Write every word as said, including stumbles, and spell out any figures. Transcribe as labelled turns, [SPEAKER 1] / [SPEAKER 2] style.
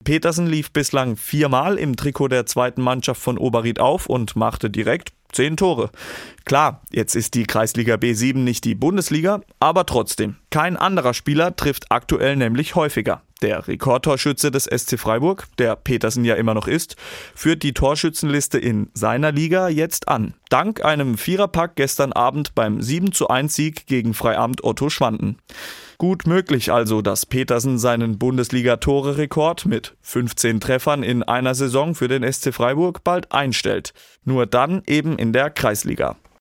[SPEAKER 1] Petersen lief bislang viermal im Trikot der zweiten Mannschaft von Oberried auf und machte direkt zehn Tore. Klar, jetzt ist die Kreisliga B sieben nicht die Bundesliga, aber trotzdem. Kein anderer Spieler trifft aktuell nämlich häufiger. Der Rekordtorschütze des S C Freiburg, der Petersen ja immer noch ist, führt die Torschützenliste in seiner Liga jetzt an. Dank einem Viererpack gestern Abend beim sieben zu eins Sieg gegen Freiamt Otto Schwanden. Gut möglich also, dass Petersen seinen Bundesliga-Tore-Rekord mit fünfzehn Treffern in einer Saison für den S C Freiburg bald einstellt. Nur dann eben in der Kreisliga.